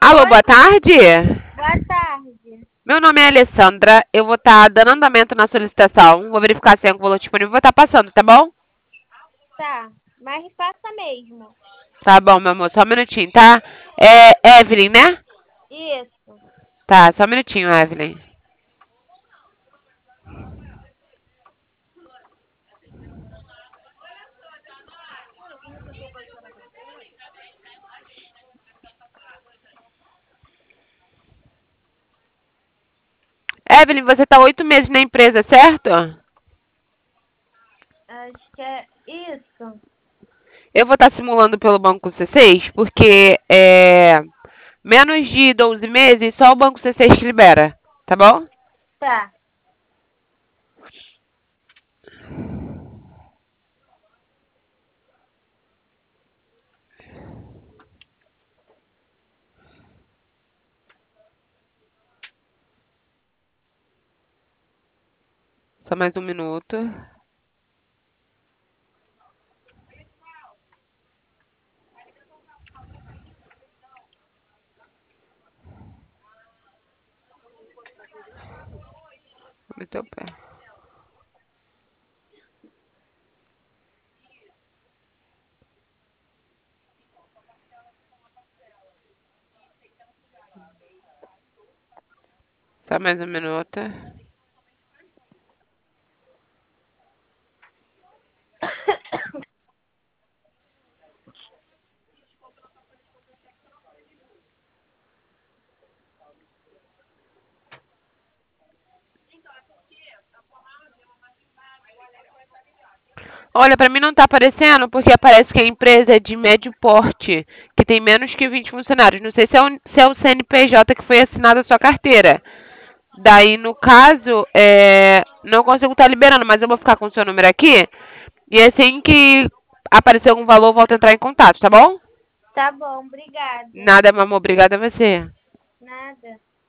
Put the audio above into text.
Alô, Oi, boa tarde. boa tarde. Meu nome é Alessandra. Eu vou estar dando andamento na solicitação. Vou verificar se é um valor disponível. Vou estar passando, tá bom? Tá, mas passa mesmo. Tá bom, meu amor. Só um minutinho, tá? É Evelyn, né? Isso. Tá, só um minutinho, Evelyn. Evelyn, você tá 8 meses na empresa, certo? Acho que é isso. Eu vou estar simulando pelo Banco C6, porque menos de 12 meses, só o Banco C6 que libera, tá bom? Tá. Só mais um minuto. Meteu o pé. Só mais um minuto. Olha, pra mim não tá aparecendo porque aparece que a empresa é de médio porte, que tem menos que 20 funcionários. Não sei se é o CNPJ que foi assinado a sua carteira. Daí, no caso, não consigo estar liberando, mas eu vou ficar com o seu número aqui. E assim que aparecer algum valor, eu volto a entrar em contato, tá bom? Tá bom, obrigada. Nada, meu amor. Obrigada a você. Nada.